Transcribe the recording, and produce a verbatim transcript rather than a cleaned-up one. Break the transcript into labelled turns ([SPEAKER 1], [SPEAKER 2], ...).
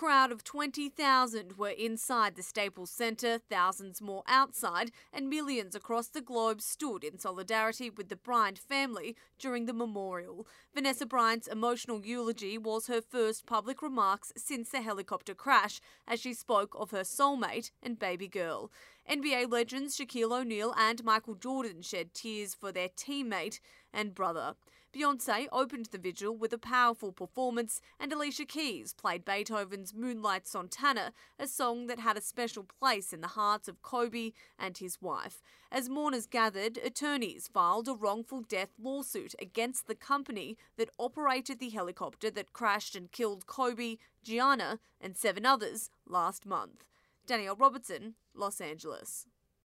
[SPEAKER 1] crowd of twenty thousand were inside the Staples Centre, thousands more outside, and millions across the globe stood in solidarity with the Bryant family during the memorial. Vanessa Bryant's emotional eulogy was her first public remarks since the helicopter crash, as she spoke of her soulmate and baby girl. N B A legends Shaquille O'Neal and Michael Jordan shed tears for their teammate and brother. Beyoncé opened the vigil with a powerful performance, and Alicia Keys played Beethoven's Moonlight Sonata, a song that had a special place in the hearts of Kobe and his wife. As mourners gathered, attorneys filed a wrongful death lawsuit against the company that operated the helicopter that crashed and killed Kobe, Gianna, and seven others last month. Danielle Robertson, Los Angeles.